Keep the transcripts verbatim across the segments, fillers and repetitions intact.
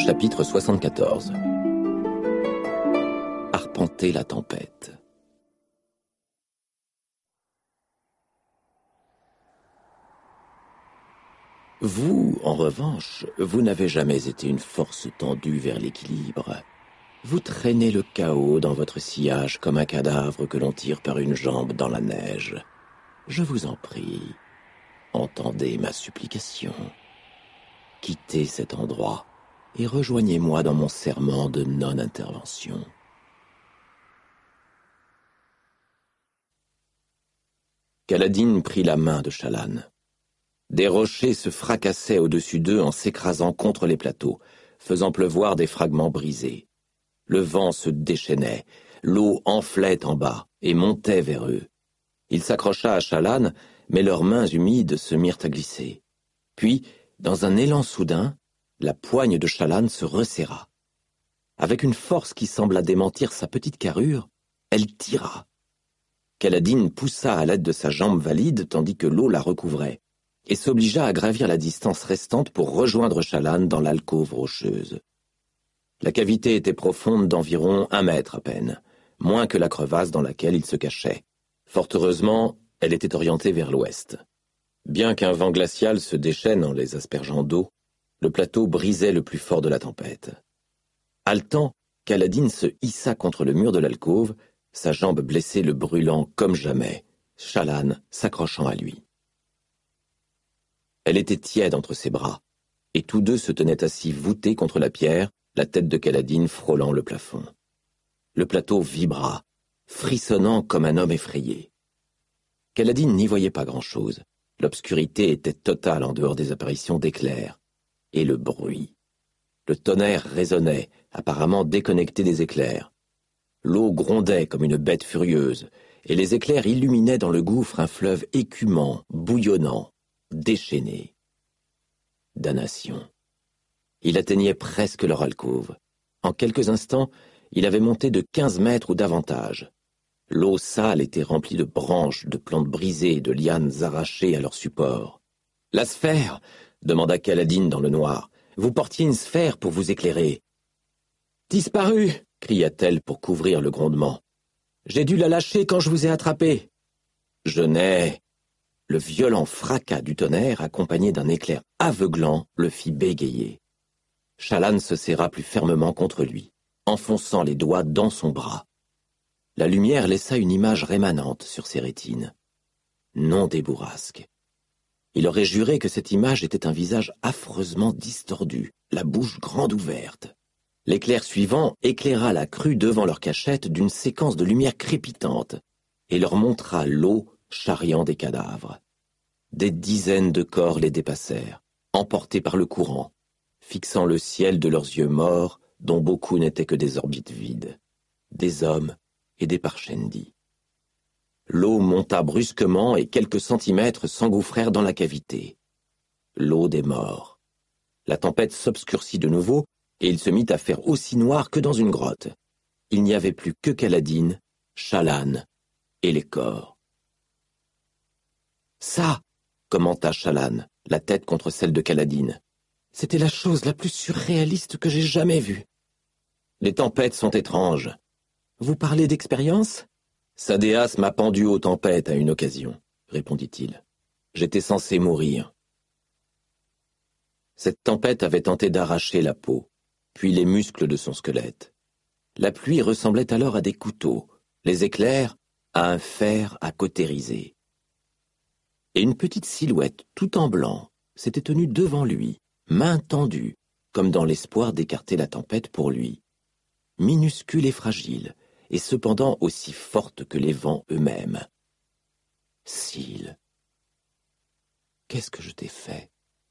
Chapitre soixante-quatorze. Arpenter la tempête. Vous, en revanche, vous n'avez jamais été une force tendue vers l'équilibre. Vous traînez le chaos dans votre sillage comme un cadavre que l'on tire par une jambe dans la neige. Je vous en prie, entendez ma supplication. Quittez cet endroit et rejoignez-moi dans mon serment de non-intervention. Kaladin prit la main de Shallan. Des rochers se fracassaient au-dessus d'eux en s'écrasant contre les plateaux, faisant pleuvoir des fragments brisés. Le vent se déchaînait, l'eau enflait en bas et montait vers eux. Il s'accrocha à Shallan, mais leurs mains humides se mirent à glisser. Puis, dans un élan soudain, la poigne de Shallan se resserra. Avec une force qui sembla démentir sa petite carrure, elle tira. Kaladin poussa à l'aide de sa jambe valide tandis que l'eau la recouvrait, et s'obligea à gravir la distance restante pour rejoindre Shallan dans l'alcôve rocheuse. La cavité était profonde d'environ un mètre à peine, moins que la crevasse dans laquelle il se cachait. Fort heureusement, elle était orientée vers l'ouest. Bien qu'un vent glacial se déchaîne en les aspergeant d'eau, le plateau brisait le plus fort de la tempête. Haletant, Kaladin se hissa contre le mur de l'alcôve, sa jambe blessée le brûlant comme jamais, Shallan s'accrochant à lui. Elle était tiède entre ses bras, et tous deux se tenaient assis voûtés contre la pierre, la tête de Kaladin frôlant le plafond. Le plateau vibra, frissonnant comme un homme effrayé. Kaladin n'y voyait pas grand-chose. L'obscurité était totale en dehors des apparitions d'éclairs. Et le bruit. Le tonnerre résonnait, apparemment déconnecté des éclairs. L'eau grondait comme une bête furieuse, et les éclairs illuminaient dans le gouffre un fleuve écumant, bouillonnant, déchaîné. Damnation. Il atteignait presque leur alcôve. En quelques instants, il avait monté de quinze mètres ou davantage. L'eau sale était remplie de branches, de plantes brisées, de lianes arrachées à leur support. « La sphère !» demanda Kaladin dans le noir. « Vous portiez une sphère pour vous éclairer. »« Disparu !» cria-t-elle pour couvrir le grondement. « J'ai dû la lâcher quand je vous ai attrapé. »« Je n'ai... » Le violent fracas du tonnerre, accompagné d'un éclair aveuglant, le fit bégayer. Shallan se serra plus fermement contre lui, enfonçant les doigts dans son bras. La lumière laissa une image rémanente sur ses rétines. Non des bourrasques. Il aurait juré que cette image était un visage affreusement distordu, la bouche grande ouverte. L'éclair suivant éclaira la crue devant leur cachette d'une séquence de lumière crépitante et leur montra l'eau charriant des cadavres. Des dizaines de corps les dépassèrent, emportés par le courant, fixant le ciel de leurs yeux morts, dont beaucoup n'étaient que des orbites vides. Des hommes et des Parshendi. L'eau monta brusquement et quelques centimètres s'engouffrèrent dans la cavité. L'eau des morts. La tempête s'obscurcit de nouveau et il se mit à faire aussi noir que dans une grotte. Il n'y avait plus que Kaladin, Shallan et les corps. « Ça !» commenta Shallan, la tête contre celle de Kaladin. « C'était la chose la plus surréaliste que j'ai jamais vue. »« Les tempêtes sont étranges. »« Vous parlez d'expérience ?»« Sadéas m'a pendu aux tempêtes à une occasion, » répondit-il. « J'étais censé mourir. » Cette tempête avait tenté d'arracher la peau, puis les muscles de son squelette. La pluie ressemblait alors à des couteaux, les éclairs à un fer à cautériser. Et une petite silhouette, tout en blanc, s'était tenue devant lui, main tendue, comme dans l'espoir d'écarter la tempête pour lui. Minuscule et fragile, et cependant aussi forte que les vents eux-mêmes. « Syl, qu'est-ce que je t'ai fait ?»«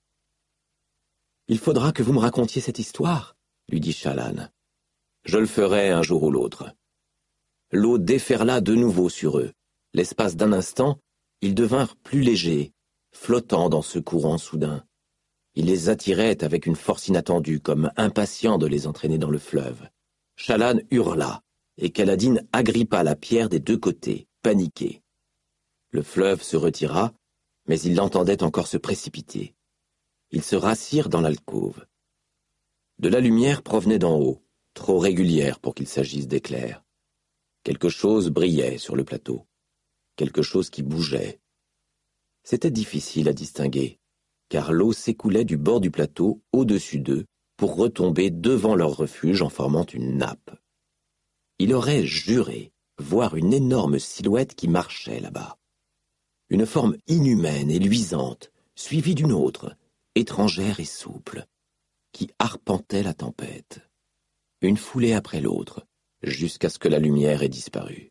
Il faudra que vous me racontiez cette histoire, » lui dit Shallan. « Je le ferai un jour ou l'autre. » L'eau déferla de nouveau sur eux. L'espace d'un instant, ils devinrent plus légers, flottant dans ce courant soudain. Il les attirait avec une force inattendue, comme impatient de les entraîner dans le fleuve. Shallan hurla, et Kaladin agrippa la pierre des deux côtés, paniqué. Le fleuve se retira, mais ils l'entendaient encore se précipiter. Ils se rassirent dans l'alcôve. De la lumière provenait d'en haut, trop régulière pour qu'il s'agisse d'éclairs. Quelque chose brillait sur le plateau, quelque chose qui bougeait. C'était difficile à distinguer, car l'eau s'écoulait du bord du plateau au-dessus d'eux pour retomber devant leur refuge en formant une nappe. Il aurait juré voir une énorme silhouette qui marchait là-bas. Une forme inhumaine et luisante, suivie d'une autre, étrangère et souple, qui arpentait la tempête, une foulée après l'autre, jusqu'à ce que la lumière ait disparu.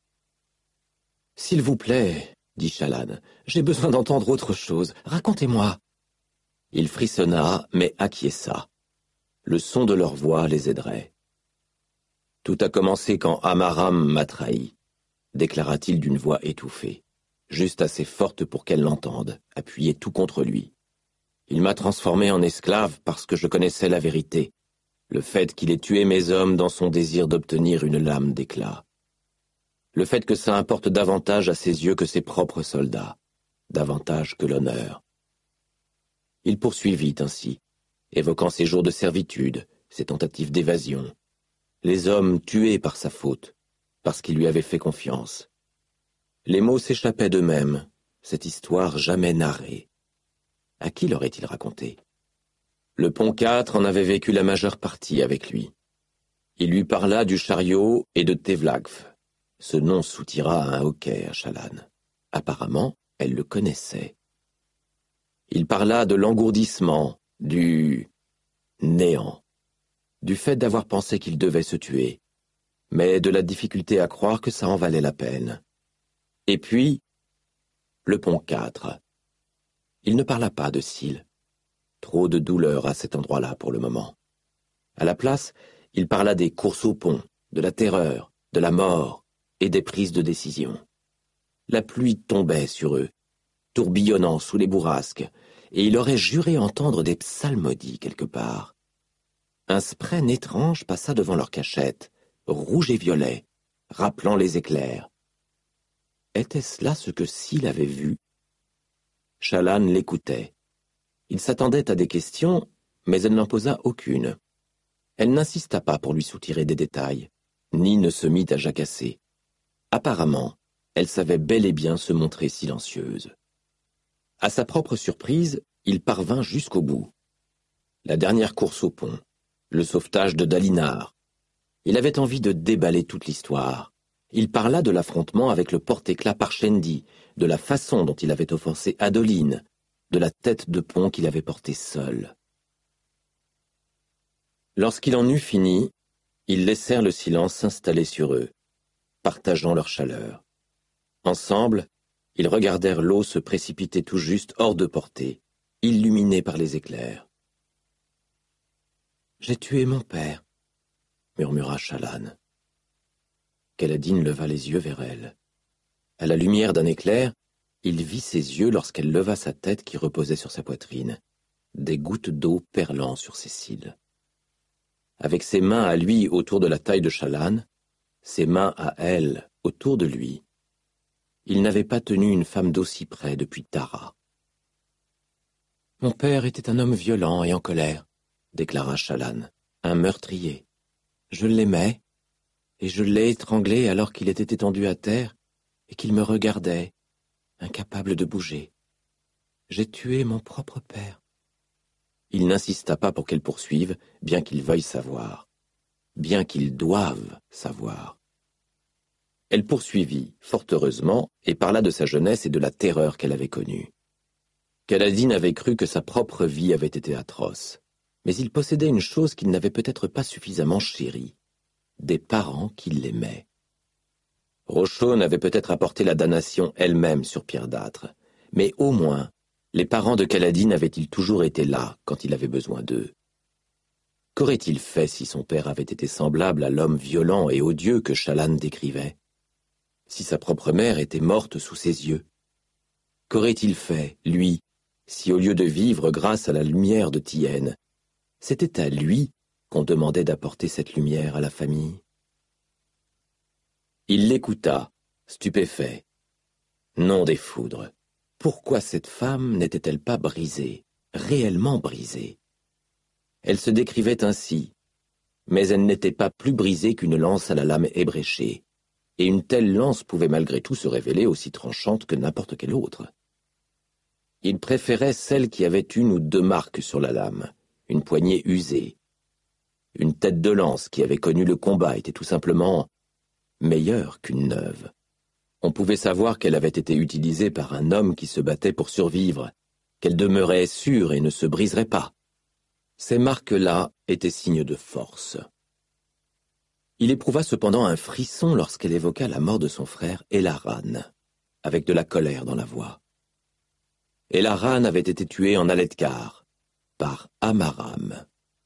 « S'il vous plaît, dit Chalanne, j'ai besoin d'entendre autre chose. Racontez-moi. » Il frissonna, mais acquiesça. Le son de leur voix les aiderait. « Tout a commencé quand Amaram m'a trahi, » déclara-t-il d'une voix étouffée, juste assez forte pour qu'elle l'entende, appuyée tout contre lui. Il m'a transformé en esclave parce que je connaissais la vérité, le fait qu'il ait tué mes hommes dans son désir d'obtenir une lame d'éclat. Le fait que ça importe davantage à ses yeux que ses propres soldats, davantage que l'honneur. Il poursuivit ainsi, évoquant ses jours de servitude, ses tentatives d'évasion, les hommes tués par sa faute, parce qu'il lui avait fait confiance. Les mots s'échappaient d'eux-mêmes, cette histoire jamais narrée. À qui l'aurait-il raconté? Le pont quatre en avait vécu la majeure partie avec lui. Il lui parla du chariot et de Tevlagf. Ce nom soutira un hoquet à Chalanne. Apparemment, elle le connaissait. Il parla de l'engourdissement, du néant, du fait d'avoir pensé qu'il devait se tuer, mais de la difficulté à croire que ça en valait la peine. Et puis, le pont quatre. Il ne parla pas de Syl. Trop de douleur à cet endroit-là pour le moment. À la place, il parla des courses au pont, de la terreur, de la mort et des prises de décision. La pluie tombait sur eux, tourbillonnant sous les bourrasques, et il aurait juré entendre des psalmodies quelque part. Un spren étrange passa devant leur cachette, rouge et violet, rappelant les éclairs. Était-ce là ce que Syl avait vu? Chalanne l'écoutait. Il s'attendait à des questions, mais elle n'en posa aucune. Elle n'insista pas pour lui soutirer des détails, ni ne se mit à jacasser. Apparemment, elle savait bel et bien se montrer silencieuse. À sa propre surprise, il parvint jusqu'au bout. La dernière course au pont, le sauvetage de Dalinar. Il avait envie de déballer toute l'histoire. Il parla de l'affrontement avec le porte-éclat Parchendi, de la façon dont il avait offensé Adoline, de la tête de pont qu'il avait portée seul. Lorsqu'il en eut fini, ils laissèrent le silence s'installer sur eux, partageant leur chaleur. Ensemble, ils regardèrent l'eau se précipiter tout juste hors de portée, illuminée par les éclairs. « J'ai tué mon père, » murmura Chalanne. Kaladin leva les yeux vers elle. À la lumière d'un éclair, il vit ses yeux lorsqu'elle leva sa tête qui reposait sur sa poitrine, des gouttes d'eau perlant sur ses cils. Avec ses mains à lui autour de la taille de Chalanne, ses mains à elle autour de lui, il n'avait pas tenu une femme d'aussi près depuis Tara. « Mon père était un homme violent et en colère, » déclara Chalanne, « un meurtrier. Je l'aimais, et je l'ai étranglé alors qu'il était étendu à terre et qu'il me regardait, incapable de bouger. J'ai tué mon propre père. » Il n'insista pas pour qu'elle poursuive, bien qu'il veuille savoir, bien qu'il doive savoir. Elle poursuivit, fort heureusement, et parla de sa jeunesse et de la terreur qu'elle avait connue. Kaladin avait cru que sa propre vie avait été atroce, mais il possédait une chose qu'il n'avait peut-être pas suffisamment chérie, des parents qui l'aimaient. Rochon avait peut-être apporté la damnation elle-même sur Pierre d'Âtre, mais au moins, les parents de Kaladin avaient-ils toujours été là quand il avait besoin d'eux? Qu'aurait-il fait si son père avait été semblable à l'homme violent et odieux que Chalanne décrivait? Si sa propre mère était morte sous ses yeux? Qu'aurait-il fait, lui, si au lieu de vivre grâce à la lumière de Thyène, c'était à lui qu'on demandait d'apporter cette lumière à la famille? Il l'écouta, stupéfait. Nom des foudres! Pourquoi cette femme n'était-elle pas brisée, réellement brisée? Elle se décrivait ainsi, mais elle n'était pas plus brisée qu'une lance à la lame ébréchée, et une telle lance pouvait malgré tout se révéler aussi tranchante que n'importe quelle autre. Il préférait celle qui avait une ou deux marques sur la lame, une poignée usée. Une tête de lance qui avait connu le combat était tout simplement meilleure qu'une neuve. On pouvait savoir qu'elle avait été utilisée par un homme qui se battait pour survivre, qu'elle demeurait sûre et ne se briserait pas. Ces marques-là étaient signes de force. Il éprouva cependant un frisson lorsqu'elle évoqua la mort de son frère Elaran, avec de la colère dans la voix. Elaran avait été tué en Aledkar, par Amaram.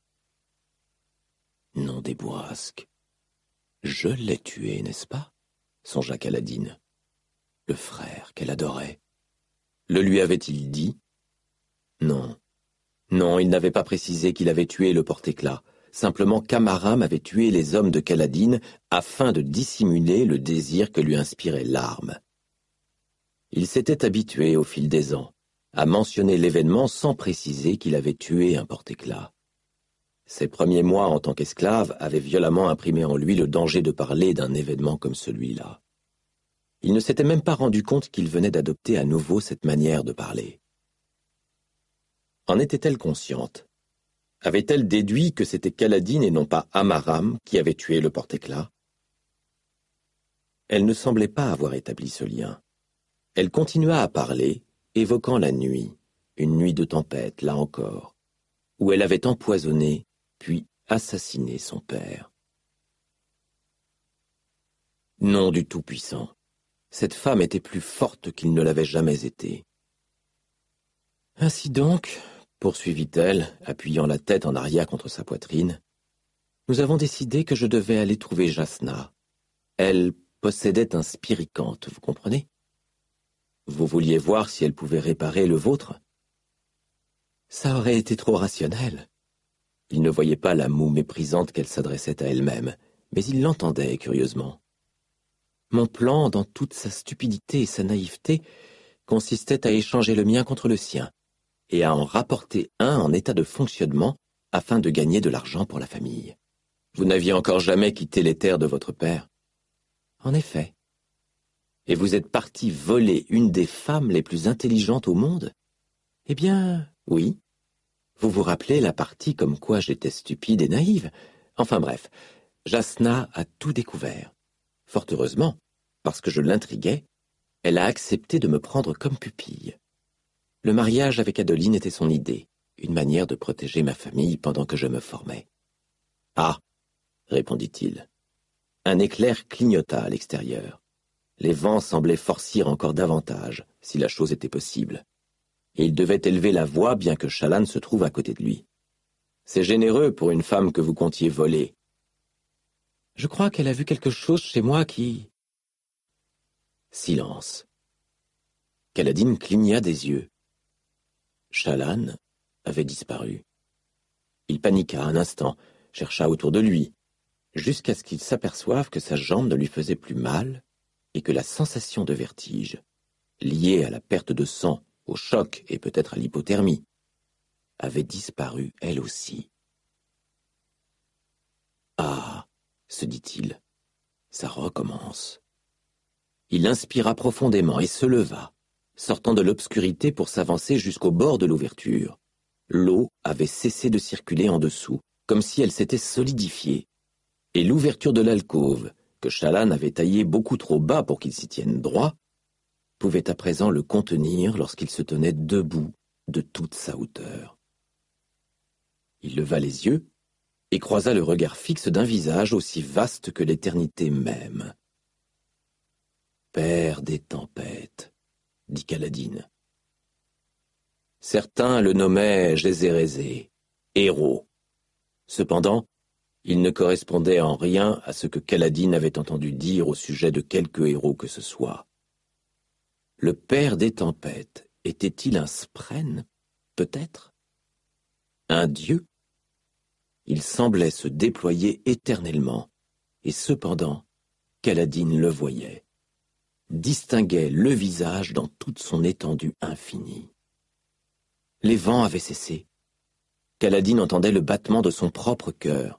Nom des bourrasques. Je l'ai tué, n'est-ce pas? Songea Kaladin. Le frère qu'elle adorait. Le lui avait-il dit? Non. Non, il n'avait pas précisé qu'il avait tué le porte-éclat. Simplement qu'Amaram avait tué les hommes de Kaladin afin de dissimuler le désir que lui inspirait l'arme. Il s'était habitué au fil des ans à mentionner l'événement sans préciser qu'il avait tué un porte-éclat. Ses premiers mois en tant qu'esclave avaient violemment imprimé en lui le danger de parler d'un événement comme celui-là. Il ne s'était même pas rendu compte qu'il venait d'adopter à nouveau cette manière de parler. En était-elle consciente? Avait-elle déduit que c'était Kaladin et non pas Amaram qui avait tué le porte-éclat? Elle ne semblait pas avoir établi ce lien. Elle continua à parler, évoquant la nuit, une nuit de tempête, là encore, où elle avait empoisonné, puis assassiné son père. Nom du Tout-Puissant, cette femme était plus forte qu'il ne l'avait jamais été. Ainsi donc, poursuivit-elle, appuyant la tête en arrière contre sa poitrine, nous avons décidé que je devais aller trouver Jasna. Elle possédait un spiricante, vous comprenez? Vous vouliez voir si elle pouvait réparer le vôtre? Ça aurait été trop rationnel. Il ne voyait pas la moue méprisante qu'elle s'adressait à elle-même, mais il l'entendait curieusement. Mon plan, dans toute sa stupidité et sa naïveté, consistait à échanger le mien contre le sien, et à en rapporter un en état de fonctionnement afin de gagner de l'argent pour la famille. Vous n'aviez encore jamais quitté les terres de votre père? En effet. Et vous êtes parti voler une des femmes les plus intelligentes au monde? Eh bien, oui. Vous vous rappelez la partie comme quoi j'étais stupide et naïve? Enfin bref, Jasna a tout découvert. Fort heureusement, parce que je l'intriguais, elle a accepté de me prendre comme pupille. Le mariage avec Adeline était son idée, une manière de protéger ma famille pendant que je me formais. « Ah !» répondit-il. Un éclair clignota à l'extérieur. Les vents semblaient forcir encore davantage, si la chose était possible. Et il devait élever la voix bien que Shallan se trouve à côté de lui. « C'est généreux pour une femme que vous comptiez voler. »« Je crois qu'elle a vu quelque chose chez moi qui... » Silence. Kaladin cligna des yeux. Shallan avait disparu. Il paniqua un instant, chercha autour de lui, jusqu'à ce qu'il s'aperçoive que sa jambe ne lui faisait plus mal et que la sensation de vertige, liée à la perte de sang, au choc et peut-être à l'hypothermie, avait disparu elle aussi. « Ah !» se dit-il, « ça recommence. » Il inspira profondément et se leva, sortant de l'obscurité pour s'avancer jusqu'au bord de l'ouverture. L'eau avait cessé de circuler en dessous, comme si elle s'était solidifiée, et l'ouverture de l'alcôve, que Shallan avait taillée beaucoup trop bas pour qu'il s'y tienne droit, pouvait à présent le contenir lorsqu'il se tenait debout de toute sa hauteur. Il leva les yeux et croisa le regard fixe d'un visage aussi vaste que l'éternité même. « Père des tempêtes », dit Kaladin. Certains le nommaient Gézérézé, héros. Cependant, il ne correspondait en rien à ce que Kaladin avait entendu dire au sujet de quelque héros que ce soit. Le père des tempêtes était-il un sprène, peut-être? Un dieu? Il semblait se déployer éternellement, et cependant, Kaladin le voyait, distinguait le visage dans toute son étendue infinie. Les vents avaient cessé. Kaladin entendait le battement de son propre cœur.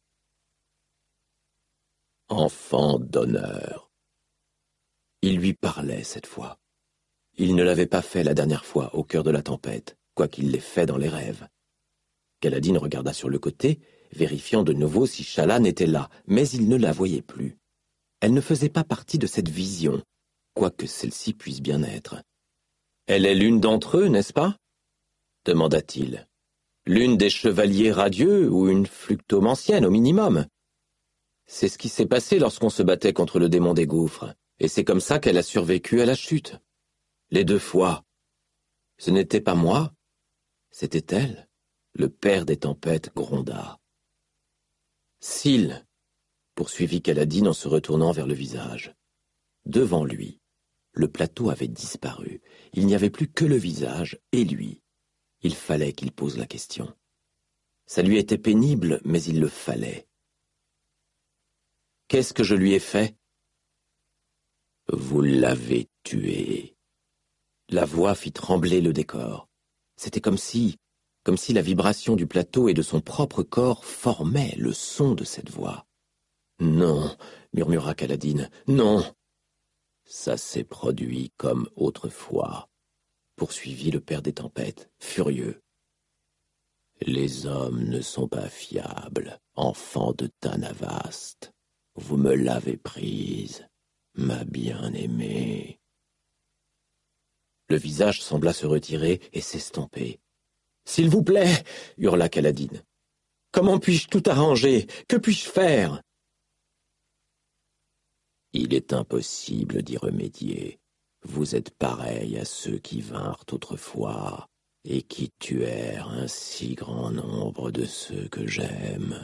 Enfant d'honneur. Il lui parlait cette fois. Il ne l'avait pas fait la dernière fois au cœur de la tempête, quoiqu'il l'ait fait dans les rêves. Kaladin regarda sur le côté, vérifiant de nouveau si Shallan était là, mais il ne la voyait plus. Elle ne faisait pas partie de cette vision, quoique celle-ci puisse bien être. « Elle est l'une d'entre eux, n'est-ce pas ?» demanda-t-il. « L'une des chevaliers radieux ou une fluctomancienne au minimum. C'est ce qui s'est passé lorsqu'on se battait contre le démon des gouffres, et c'est comme ça qu'elle a survécu à la chute. Les deux fois. Ce n'était pas moi, c'était elle. » Le père des tempêtes gronda. « Syl !» poursuivit Kaladin en se retournant vers le visage. Devant lui, le plateau avait disparu. Il n'y avait plus que le visage et lui. Il fallait qu'il pose la question. Ça lui était pénible, mais il le fallait. « Qu'est-ce que je lui ai fait ?»« Vous l'avez tué. » La voix fit trembler le décor. C'était comme si, comme si la vibration du plateau et de son propre corps formait le son de cette voix. « Non, » murmura Kaladin, « non !»« Ça s'est produit comme autrefois, » poursuivit le père des tempêtes, furieux. « Les hommes ne sont pas fiables, enfants de Tanavast. Vous me l'avez prise, ma bien-aimée. » Le visage sembla se retirer et s'estomper. « S'il vous plaît !» hurla Kaladin. « Comment puis-je tout arranger? Que puis-je faire ?» Il est impossible d'y remédier. Vous êtes pareil à ceux qui vinrent autrefois et qui tuèrent un si grand nombre de ceux que j'aime.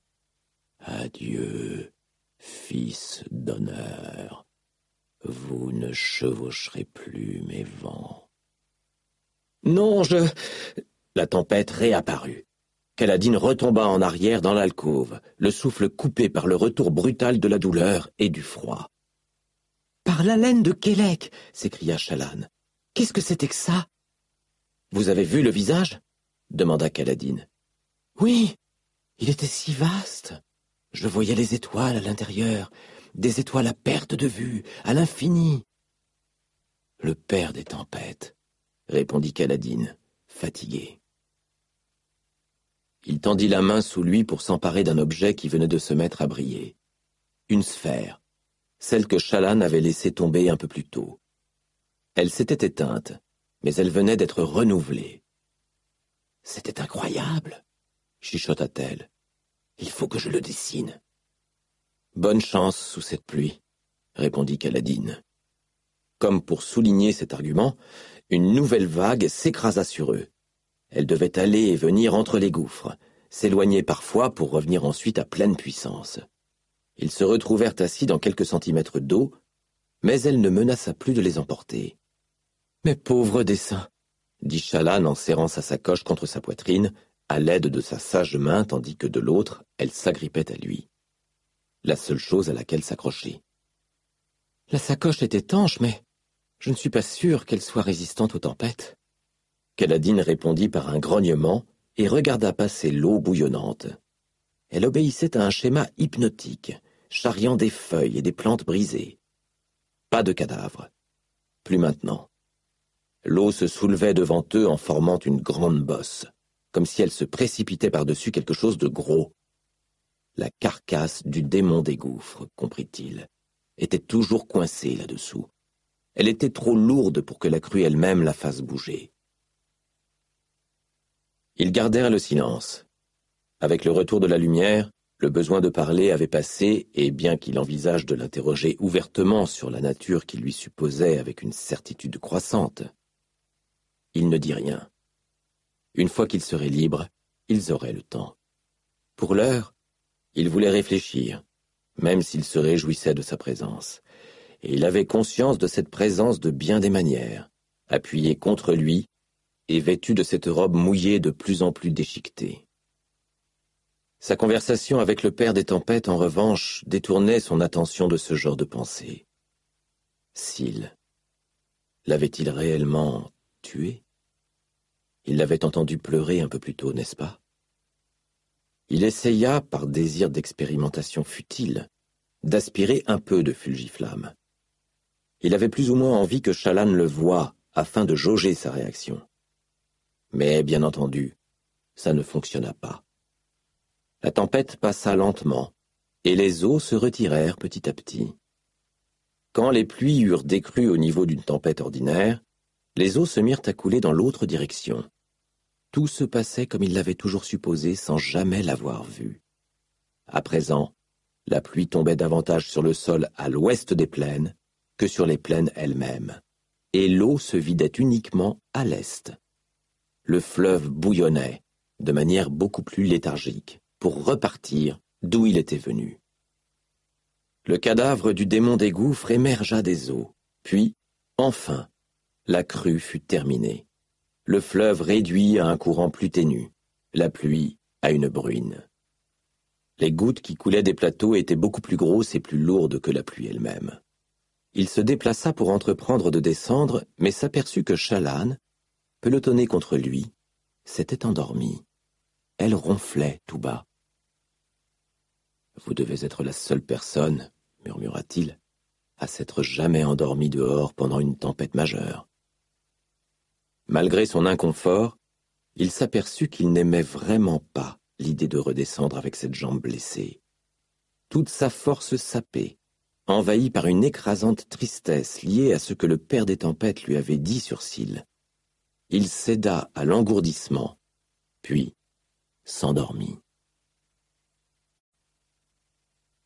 Adieu, fils d'honneur. Vous ne chevaucherez plus mes vents. Non, je... La tempête réapparut. Kaladin retomba en arrière dans l'alcôve, le souffle coupé par le retour brutal de la douleur et du froid. « Par l'haleine de Kélek !» s'écria Shallan. « Qu'est-ce que c'était que ça ?»« Vous avez vu le visage ?» demanda Kaladin. « Oui, il était si vaste. Je voyais les étoiles à l'intérieur, des étoiles à perte de vue, à l'infini. »« Le père des tempêtes !» répondit Kaladin, fatigué. Il tendit la main sous lui pour s'emparer d'un objet qui venait de se mettre à briller. Une sphère, celle que Shallan avait laissée tomber un peu plus tôt. Elle s'était éteinte, mais elle venait d'être renouvelée. « C'était incroyable !» chuchota-t-elle. « Il faut que je le dessine. »« Bonne chance sous cette pluie, » répondit Kaladin. Comme pour souligner cet argument, une nouvelle vague s'écrasa sur eux. Elle devait aller et venir entre les gouffres, s'éloigner parfois pour revenir ensuite à pleine puissance. Ils se retrouvèrent assis dans quelques centimètres d'eau, mais elle ne menaça plus de les emporter. « Mes pauvres dessins !» dit Shallan en serrant sa sacoche contre sa poitrine, à l'aide de sa sage main, tandis que de l'autre, elle s'agrippait à lui. La seule chose à laquelle s'accrocher. « La sacoche est étanche, mais je ne suis pas sûr qu'elle soit résistante aux tempêtes. » Kaladin répondit par un grognement et regarda passer l'eau bouillonnante. Elle obéissait à un schéma hypnotique, charriant des feuilles et des plantes brisées. Pas de cadavres. Plus maintenant. L'eau se soulevait devant eux en formant une grande bosse, comme si elle se précipitait par-dessus quelque chose de gros. La carcasse du démon des gouffres, comprit-il, était toujours coincée là-dessous. Elle était trop lourde pour que la crue elle-même la fasse bouger. Ils gardèrent le silence. Avec le retour de la lumière, le besoin de parler avait passé, et bien qu'il envisage de l'interroger ouvertement sur la nature qu'il lui supposait avec une certitude croissante, il ne dit rien. Une fois qu'ils seraient libres, ils auraient le temps. Pour l'heure, il voulait réfléchir, même s'il se réjouissait de sa présence, et il avait conscience de cette présence de bien des manières, appuyée contre lui, et vêtu de cette robe mouillée de plus en plus déchiquetée. Sa conversation avec le père des tempêtes, en revanche, détournait son attention de ce genre de pensée. Syl l'avait-il réellement tué ? Il l'avait entendu pleurer un peu plus tôt, n'est-ce pas? Il essaya, par désir d'expérimentation futile, d'aspirer un peu de fulgiflamme. Il avait plus ou moins envie que Chalanne le voie afin de jauger sa réaction. Mais, bien entendu, ça ne fonctionna pas. La tempête passa lentement, et les eaux se retirèrent petit à petit. Quand les pluies eurent décru au niveau d'une tempête ordinaire, les eaux se mirent à couler dans l'autre direction. Tout se passait comme il l'avait toujours supposé sans jamais l'avoir vu. À présent, la pluie tombait davantage sur le sol à l'ouest des plaines que sur les plaines elles-mêmes, et l'eau se vidait uniquement à l'est. Le fleuve bouillonnait, de manière beaucoup plus léthargique, pour repartir d'où il était venu. Le cadavre du démon des gouffres émergea des eaux, puis, enfin, la crue fut terminée. Le fleuve réduit à un courant plus ténu, la pluie à une bruine. Les gouttes qui coulaient des plateaux étaient beaucoup plus grosses et plus lourdes que la pluie elle-même. Il se déplaça pour entreprendre de descendre, mais s'aperçut que Chalanne, pelotonnée contre lui, s'était endormie. Elle ronflait tout bas. « Vous devez être la seule personne, murmura-t-il, à s'être jamais endormi dehors pendant une tempête majeure. » Malgré son inconfort, il s'aperçut qu'il n'aimait vraiment pas l'idée de redescendre avec cette jambe blessée. Toute sa force sapée, envahie par une écrasante tristesse liée à ce que le père des tempêtes lui avait dit sur Scyle. Il céda à l'engourdissement, puis s'endormit.